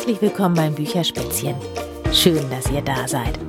Herzlich willkommen beim Bücherspätzchen. Schön, dass ihr da seid.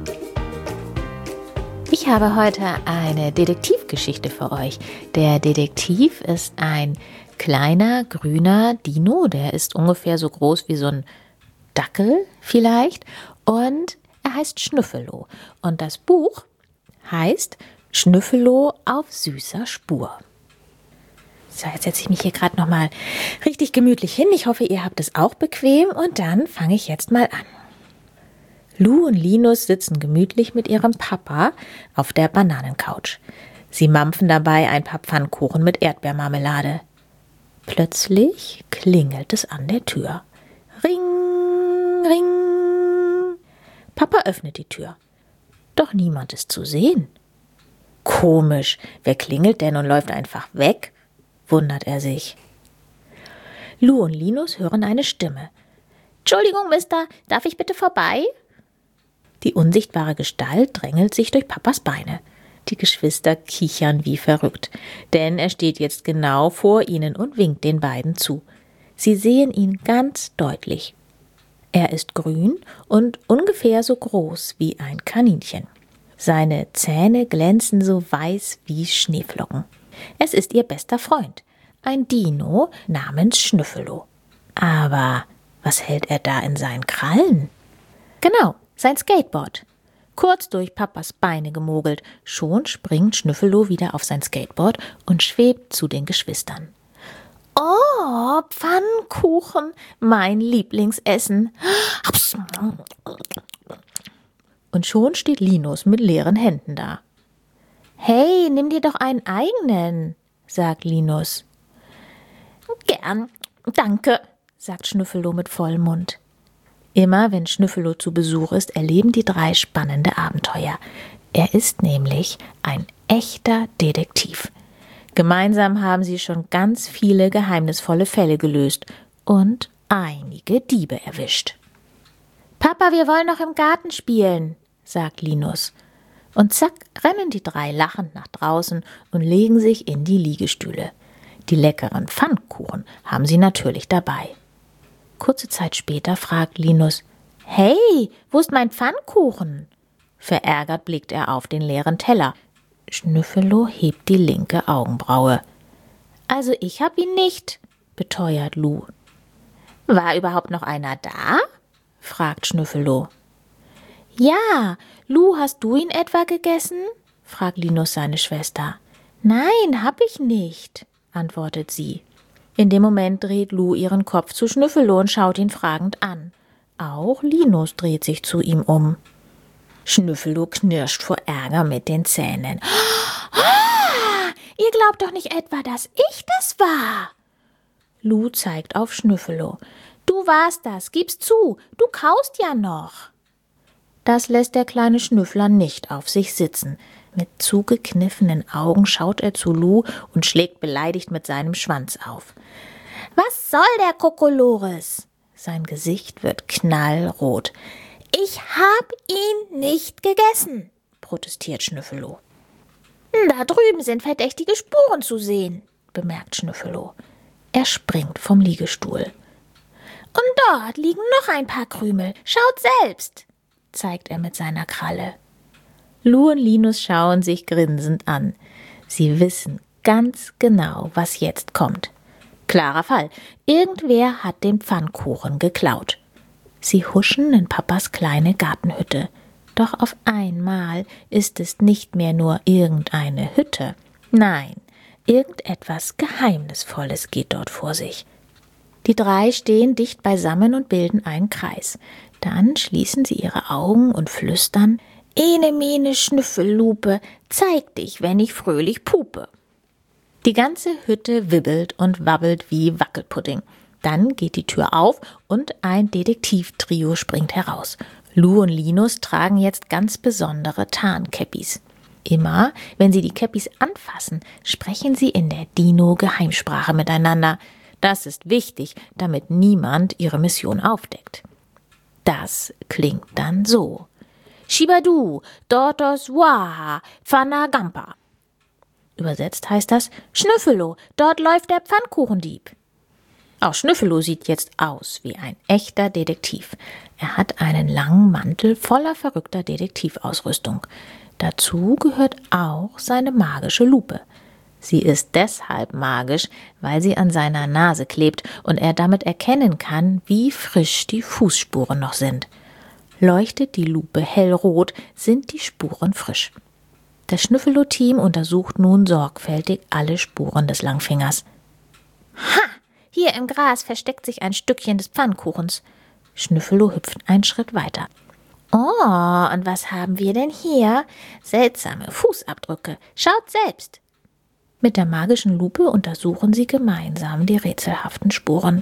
Ich habe heute eine Detektivgeschichte für euch. Der Detektiv ist ein kleiner, grüner Dino. Der ist ungefähr so groß wie so ein Dackel vielleicht. Und er heißt Schnüffelo. Und das Buch heißt Schnüffelo auf süßer Spur. So, jetzt setze ich mich hier gerade nochmal richtig gemütlich hin. Ich hoffe, ihr habt es auch bequem. Und dann fange ich jetzt mal an. Lou und Linus sitzen gemütlich mit ihrem Papa auf der Bananencouch. Sie mampfen dabei ein paar Pfannkuchen mit Erdbeermarmelade. Plötzlich klingelt es an der Tür. Ring, ring. Papa öffnet die Tür. Doch niemand ist zu sehen. Komisch, wer klingelt denn und läuft einfach weg? Wundert er sich. Lou und Linus hören eine Stimme. Entschuldigung, Mister, darf ich bitte vorbei? Die unsichtbare Gestalt drängelt sich durch Papas Beine. Die Geschwister kichern wie verrückt, denn er steht jetzt genau vor ihnen und winkt den beiden zu. Sie sehen ihn ganz deutlich. Er ist grün und ungefähr so groß wie ein Kaninchen. Seine Zähne glänzen so weiß wie Schneeflocken. Es ist ihr bester Freund, ein Dino namens Schnüffelo. Aber was hält er da in seinen Krallen? Genau, sein Skateboard. Kurz durch Papas Beine gemogelt, schon springt Schnüffelo wieder auf sein Skateboard und schwebt zu den Geschwistern. Oh, Pfannkuchen, mein Lieblingsessen. Und schon steht Linus mit leeren Händen da. Hey, nimm dir doch einen eigenen, sagt Linus. Gern, danke, sagt Schnüffelo mit vollem Mund. Immer wenn Schnüffelo zu Besuch ist, erleben die drei spannende Abenteuer. Er ist nämlich ein echter Detektiv. Gemeinsam haben sie schon ganz viele geheimnisvolle Fälle gelöst und einige Diebe erwischt. Papa, wir wollen noch im Garten spielen, sagt Linus. Und zack, rennen die drei lachend nach draußen und legen sich in die Liegestühle. Die leckeren Pfannkuchen haben sie natürlich dabei. Kurze Zeit später fragt Linus, »Hey, wo ist mein Pfannkuchen?« Verärgert blickt er auf den leeren Teller. Schnüffelo hebt die linke Augenbraue. »Also ich hab ihn nicht«, beteuert Lou. »War überhaupt noch einer da?« fragt Schnüffelo. »Ja, Lou, hast du ihn etwa gegessen?« fragt Linus seine Schwester. »Nein, hab ich nicht«, antwortet sie. In dem Moment dreht Lou ihren Kopf zu Schnüffelo und schaut ihn fragend an. Auch Linus dreht sich zu ihm um. Schnüffelo knirscht vor Ärger mit den Zähnen. Ah, ihr glaubt doch nicht etwa, dass ich das war? Lou zeigt auf Schnüffelo. Du warst das, gib's zu, du kaust ja noch. Das lässt der kleine Schnüffler nicht auf sich sitzen. Mit zugekniffenen Augen schaut er zu Lou und schlägt beleidigt mit seinem Schwanz auf. Was soll der Kokolores? Sein Gesicht wird knallrot. Ich hab ihn nicht gegessen, protestiert Schnüffelo. Da drüben sind verdächtige Spuren zu sehen, bemerkt Schnüffelo. Er springt vom Liegestuhl. Und dort liegen noch ein paar Krümel. Schaut selbst, zeigt er mit seiner Kralle. Lou und Linus schauen sich grinsend an. Sie wissen ganz genau, was jetzt kommt. Klarer Fall. Irgendwer hat den Pfannkuchen geklaut. Sie huschen in Papas kleine Gartenhütte. Doch auf einmal ist es nicht mehr nur irgendeine Hütte. Nein, irgendetwas Geheimnisvolles geht dort vor sich. Die drei stehen dicht beisammen und bilden einen Kreis. Dann schließen sie ihre Augen und flüstern: Ene, mene, Schnüffellupe, zeig dich, wenn ich fröhlich pupe. Die ganze Hütte wibbelt und wabbelt wie Wackelpudding. Dann geht die Tür auf und ein Detektivtrio springt heraus. Lou und Linus tragen jetzt ganz besondere Tarnkäppis. Immer, wenn sie die Käppis anfassen, sprechen sie in der Dino-Geheimsprache miteinander. Das ist wichtig, damit niemand ihre Mission aufdeckt. Das klingt dann so. Shibadu, Dortos Waha, Pfanagampa. Übersetzt heißt das: Schnüffelo, dort läuft der Pfannkuchendieb. Auch Schnüffelo sieht jetzt aus wie ein echter Detektiv. Er hat einen langen Mantel voller verrückter Detektivausrüstung. Dazu gehört auch seine magische Lupe. Sie ist deshalb magisch, weil sie an seiner Nase klebt und er damit erkennen kann, wie frisch die Fußspuren noch sind. Leuchtet die Lupe hellrot, sind die Spuren frisch. Das Schnüffelo-Team untersucht nun sorgfältig alle Spuren des Langfingers. Ha! Hier im Gras versteckt sich ein Stückchen des Pfannkuchens. Schnüffelo hüpft einen Schritt weiter. Oh, und was haben wir denn hier? Seltsame Fußabdrücke. Schaut selbst. Mit der magischen Lupe untersuchen sie gemeinsam die rätselhaften Spuren.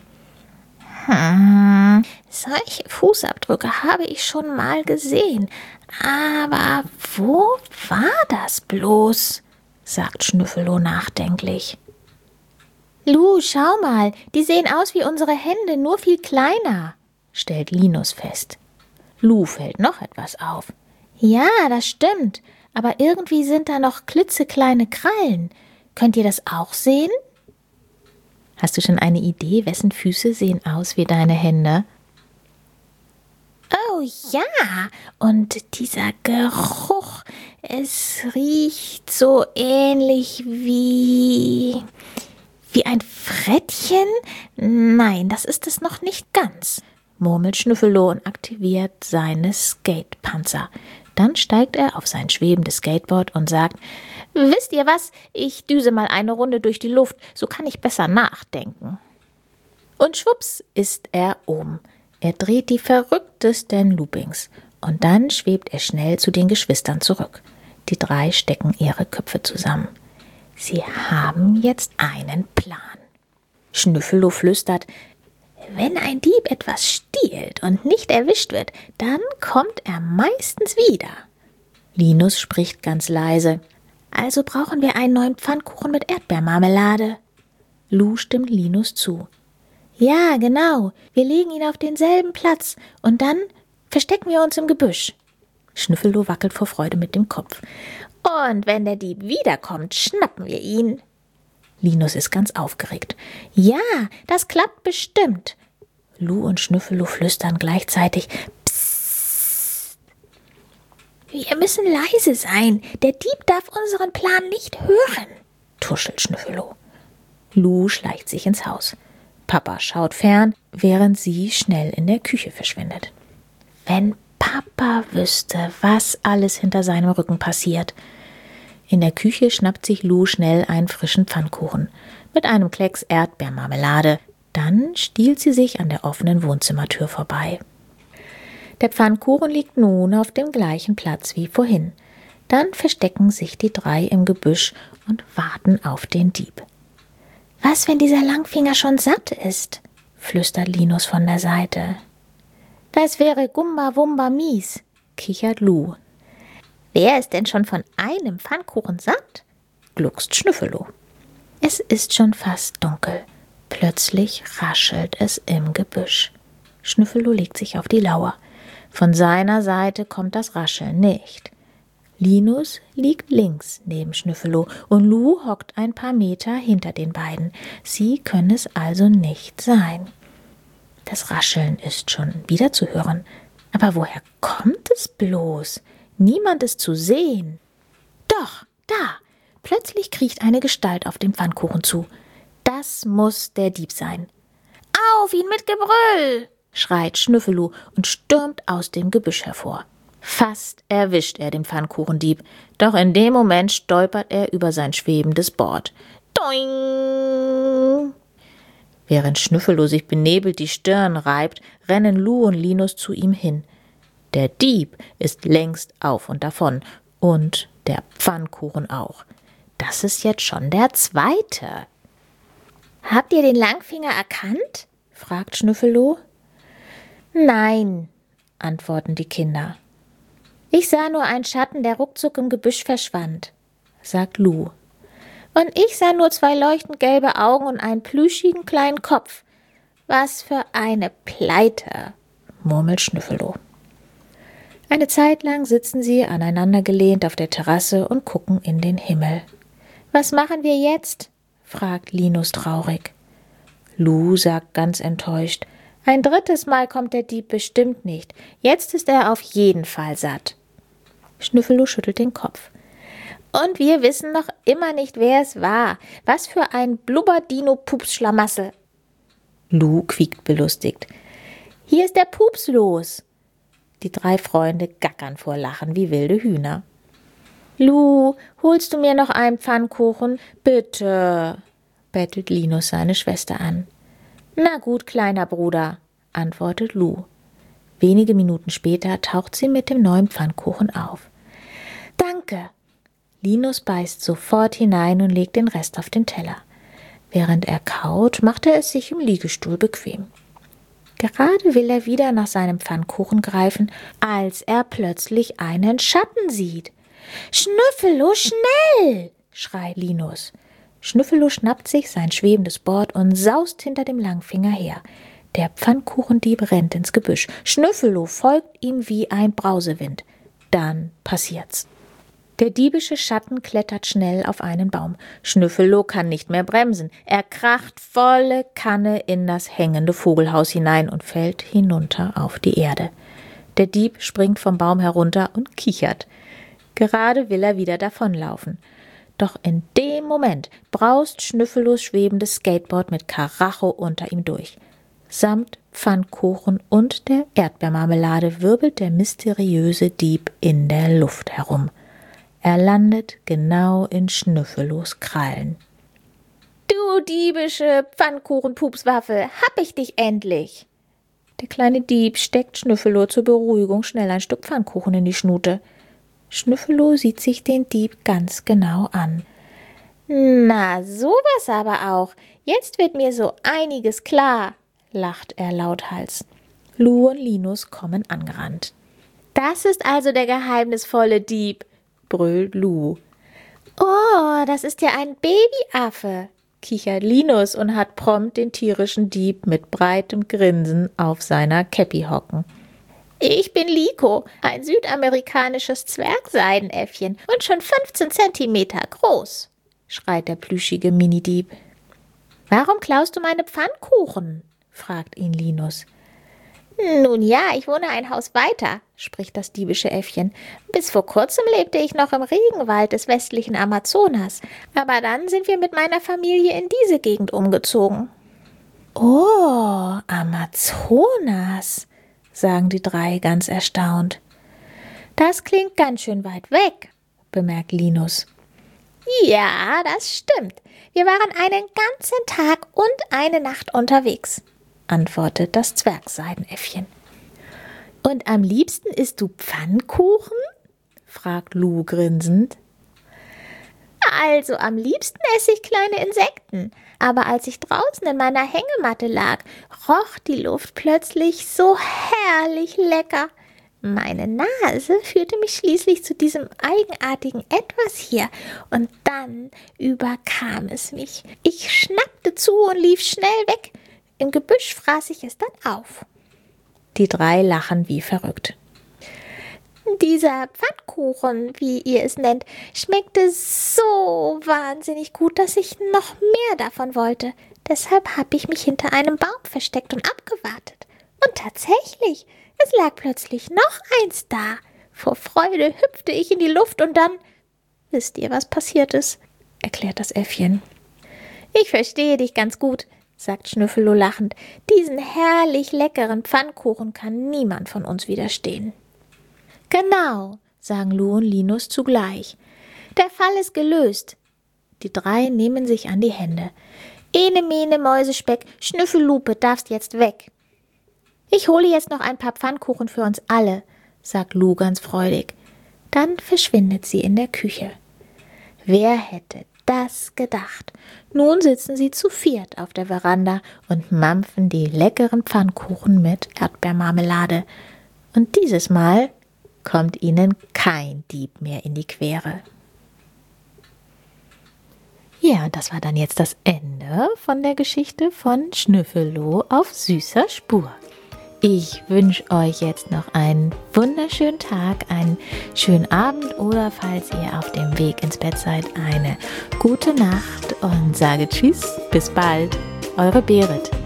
Solche Fußabdrücke habe ich schon mal gesehen. Aber wo war das bloß? Sagt Schnüffelo nachdenklich. Lu, schau mal, die sehen aus wie unsere Hände, nur viel kleiner, stellt Linus fest. Lu fällt noch etwas auf. Ja, das stimmt, aber irgendwie sind da noch klitzekleine Krallen. Könnt ihr das auch sehen? Hast du schon eine Idee, wessen Füße sehen aus wie deine Hände? Oh ja, und dieser Geruch, es riecht so ähnlich wie ein Frettchen? Nein, das ist es noch nicht ganz, murmelt Schnüffelo und aktiviert seine Skatepanzer. Dann steigt er auf sein schwebendes Skateboard und sagt, wisst ihr was, ich düse mal eine Runde durch die Luft, so kann ich besser nachdenken. Und schwupps ist er oben. Er dreht die verrücktesten Loopings und dann schwebt er schnell zu den Geschwistern zurück. Die drei stecken ihre Köpfe zusammen. Sie haben jetzt einen Plan. Schnüffelo flüstert, wenn ein Dieb etwas stiehlt und nicht erwischt wird, dann kommt er meistens wieder. Linus spricht ganz leise, also brauchen wir einen neuen Pfannkuchen mit Erdbeermarmelade. Lu stimmt Linus zu. Ja, genau, wir legen ihn auf denselben Platz und dann verstecken wir uns im Gebüsch. Schnüffelo wackelt vor Freude mit dem Kopf. Und wenn der Dieb wiederkommt, schnappen wir ihn. Linus ist ganz aufgeregt. Ja, das klappt bestimmt. Lu und Schnüffelo flüstern gleichzeitig. Psst. Wir müssen leise sein. Der Dieb darf unseren Plan nicht hören, tuschelt Schnüffelo. Lu schleicht sich ins Haus. Papa schaut fern, während sie schnell in der Küche verschwindet. Wenn Papa wüsste, was alles hinter seinem Rücken passiert. In der Küche schnappt sich Lu schnell einen frischen Pfannkuchen mit einem Klecks Erdbeermarmelade. Dann stiehlt sie sich an der offenen Wohnzimmertür vorbei. Der Pfannkuchen liegt nun auf dem gleichen Platz wie vorhin. Dann verstecken sich die drei im Gebüsch und warten auf den Dieb. Was, wenn dieser Langfinger schon satt ist? Flüstert Linus von der Seite. Das wäre Gumba-Wumba mies, kichert Lu. Wer ist denn schon von einem Pfannkuchen satt? Gluckst Schnüffelo. Es ist schon fast dunkel. Plötzlich raschelt es im Gebüsch. Schnüffelo legt sich auf die Lauer. Von seiner Seite kommt das Rascheln nicht. Linus liegt links neben Schnüffelo und Lu hockt ein paar Meter hinter den beiden. Sie können es also nicht sein. Das Rascheln ist schon wieder zu hören. Aber woher kommt es bloß? Niemand ist zu sehen. Doch, da! Plötzlich kriecht eine Gestalt auf den Pfannkuchen zu. Das muss der Dieb sein. Auf ihn mit Gebrüll! Schreit Schnüffelo und stürmt aus dem Gebüsch hervor. Fast erwischt er den Pfannkuchendieb, doch in dem Moment stolpert er über sein schwebendes Board. Doing! Während Schnüffelo sich benebelt die Stirn reibt, rennen Lu und Linus zu ihm hin. Der Dieb ist längst auf und davon und der Pfannkuchen auch. Das ist jetzt schon der zweite. Habt ihr den Langfinger erkannt? Fragt Schnüffelo. Nein, antworten die Kinder. Ich sah nur einen Schatten, der ruckzuck im Gebüsch verschwand, sagt Lu. Und ich sah nur 2 leuchtend gelbe Augen und einen plüschigen kleinen Kopf. Was für eine Pleite, murmelt Schnüffelo. Eine Zeit lang sitzen sie aneinandergelehnt auf der Terrasse und gucken in den Himmel. Was machen wir jetzt? Fragt Linus traurig. Lou sagt ganz enttäuscht: Ein drittes Mal kommt der Dieb bestimmt nicht. Jetzt ist er auf jeden Fall satt. Schnüffelo schüttelt den Kopf. Und wir wissen noch immer nicht, wer es war. Was für ein Blubberdino-Pups-Schlamassel. Lou quiekt belustigt. Hier ist der Pups los. Die 3 Freunde gackern vor Lachen wie wilde Hühner. Lou, holst du mir noch einen Pfannkuchen? Bitte, bettelt Linus seine Schwester an. Na gut, kleiner Bruder, antwortet Lou. Wenige Minuten später taucht sie mit dem neuen Pfannkuchen auf. Danke. Linus beißt sofort hinein und legt den Rest auf den Teller. Während er kaut, macht er es sich im Liegestuhl bequem. Gerade will er wieder nach seinem Pfannkuchen greifen, als er plötzlich einen Schatten sieht. »Schnüffelo, schnell!« schreit Linus. Schnüffelo schnappt sich sein schwebendes Board und saust hinter dem Langfinger her. Der Pfannkuchendieb rennt ins Gebüsch. Schnüffelo folgt ihm wie ein Brausewind. Dann passiert's. Der diebische Schatten klettert schnell auf einen Baum. Schnüffelo kann nicht mehr bremsen. Er kracht volle Kanne in das hängende Vogelhaus hinein und fällt hinunter auf die Erde. Der Dieb springt vom Baum herunter und kichert. Gerade will er wieder davonlaufen. Doch in dem Moment braust Schnüffelos schwebendes Skateboard mit Karacho unter ihm durch. Samt Pfannkuchen und der Erdbeermarmelade wirbelt der mysteriöse Dieb in der Luft herum. Er landet genau in Schnüffelos Krallen. »Du diebische Pfannkuchen-Pupswaffe, hab ich dich endlich!« Der kleine Dieb steckt Schnüffelo zur Beruhigung schnell ein Stück Pfannkuchen in die Schnute. Schnüffelo sieht sich den Dieb ganz genau an. »Na, sowas aber auch. Jetzt wird mir so einiges klar«, lacht er lauthals. Lou und Linus kommen angerannt. »Das ist also der geheimnisvolle Dieb«, brüllt Lou. »Oh, das ist ja ein Babyaffe«, kichert Linus und hat prompt den tierischen Dieb mit breitem Grinsen auf seiner Käppi hocken. »Ich bin Liko, ein südamerikanisches Zwergseidenäffchen und schon 15 Zentimeter groß«, schreit der plüschige Minidieb. »Warum klaust du meine Pfannkuchen?«, fragt ihn Linus. »Nun ja, ich wohne ein Haus weiter«, spricht das diebische Äffchen. »Bis vor kurzem lebte ich noch im Regenwald des westlichen Amazonas, aber dann sind wir mit meiner Familie in diese Gegend umgezogen.« »Oh, Amazonas«, sagen die 3 ganz erstaunt. »Das klingt ganz schön weit weg«, bemerkt Linus. »Ja, das stimmt. Wir waren einen ganzen Tag und eine Nacht unterwegs«, antwortet das Zwergseidenäffchen. »Und am liebsten isst du Pfannkuchen?«, fragt Lou grinsend. »Also am liebsten esse ich kleine Insekten. Aber als ich draußen in meiner Hängematte lag, roch die Luft plötzlich so herrlich lecker. Meine Nase führte mich schließlich zu diesem eigenartigen Etwas hier und dann überkam es mich. Ich schnappte zu und lief schnell weg. Im Gebüsch fraß ich es dann auf.« Die 3 lachen wie verrückt. »Dieser Pfannkuchen, wie ihr es nennt, schmeckte so wahnsinnig gut, dass ich noch mehr davon wollte. Deshalb habe ich mich hinter einem Baum versteckt und abgewartet. Und tatsächlich, es lag plötzlich noch eins da. Vor Freude hüpfte ich in die Luft und dann, wisst ihr, was passiert ist?«, erklärt das Äffchen. »Ich verstehe dich ganz gut«, sagt Schnüffelo lachend. »Diesen herrlich leckeren Pfannkuchen kann niemand von uns widerstehen.« »Genau«, sagen Lou und Linus zugleich. »Der Fall ist gelöst.« Die 3 nehmen sich an die Hände. »Ene, mene, Mäusespeck, Schnüffellupe, darfst jetzt weg.« »Ich hole jetzt noch ein paar Pfannkuchen für uns alle«, sagt Lou ganz freudig. Dann verschwindet sie in der Küche. Wer hätte das gedacht? Nun sitzen sie zu 4 auf der Veranda und mampfen die leckeren Pfannkuchen mit Erdbeermarmelade. Und dieses Mal kommt ihnen kein Dieb mehr in die Quere. Ja, das war dann jetzt das Ende von der Geschichte von Schnüffelo auf süßer Spur. Ich wünsche euch jetzt noch einen wunderschönen Tag, einen schönen Abend oder falls ihr auf dem Weg ins Bett seid, eine gute Nacht und sage Tschüss, bis bald. Eure Berit.